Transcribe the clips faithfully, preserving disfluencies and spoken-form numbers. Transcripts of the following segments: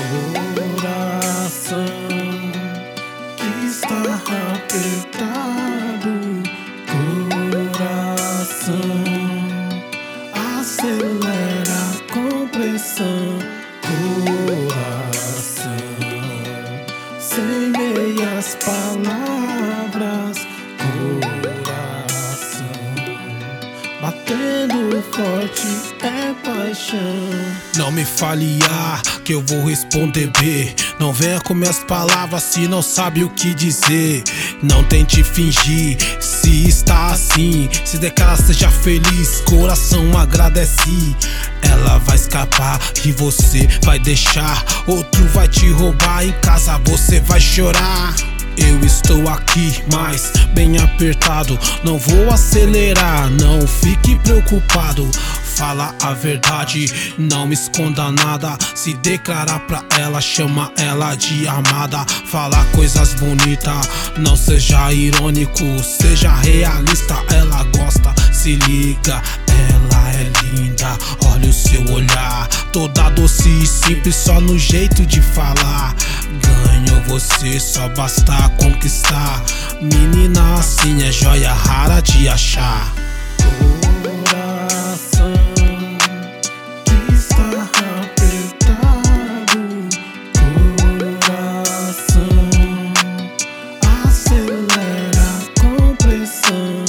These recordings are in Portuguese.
Coração que está apertado, coração acelera com pressão, coração sem meias palavras, coração batendo forte é paixão. Não me fale A, que eu vou responder B. Não venha com minhas palavras se não sabe o que dizer. Não tente fingir se está assim. Se declara, seja feliz, coração agradece. Ela vai escapar e você vai deixar. Outro vai te roubar, em casa você vai chorar. Eu estou aqui, mas bem apertado. Não vou acelerar, não fique preocupado. Fala a verdade, não me esconda nada. Se declarar pra ela, chama ela de amada. Fala coisas bonitas, não seja irônico, seja realista. Ela gosta, se liga, ela é linda. Olha o seu olhar, toda doce e simples, só no jeito de falar. Ganhou você, só basta conquistar. Menina assim é joia rara de achar. Coração que está apertado, coração acelera com pressão,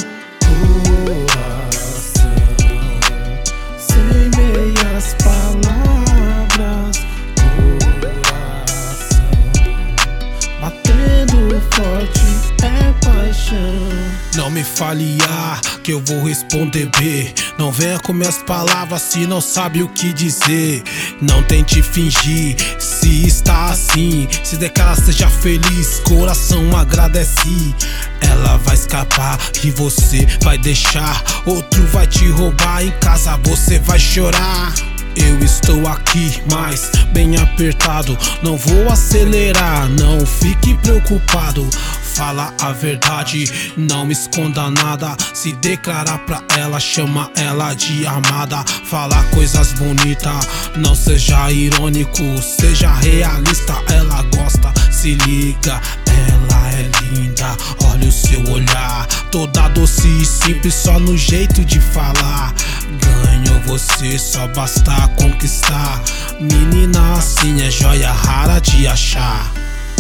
coração sem meias palavras, coração batendo forte é paixão. Não me fale A, que eu vou responder B. Não venha com minhas palavras se não sabe o que dizer. Não tente fingir se está assim. Se declara, seja feliz, coração agradece. Ela vai escapar e você vai deixar. Outro vai te roubar, em casa você vai chorar. Eu estou aqui, mas bem apertado. Não vou acelerar, não fique preocupado. Fala a verdade, não me esconda nada. Se declarar pra ela, chama ela de amada. Fala coisas bonitas, não seja irônico, seja realista. Ela gosta, se liga, ela é linda. Olha o seu olhar, toda doce e simples, só no jeito de falar. Ganhou você, só basta conquistar. Menina assim é joia rara de achar.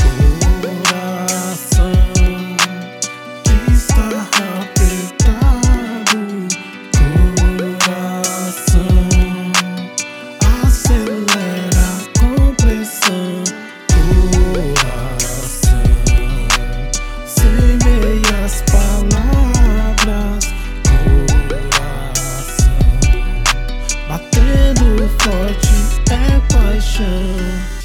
Coração que está apertado, coração acelera com pressão, coração sem meias palavras, coração batendo forte é paixão.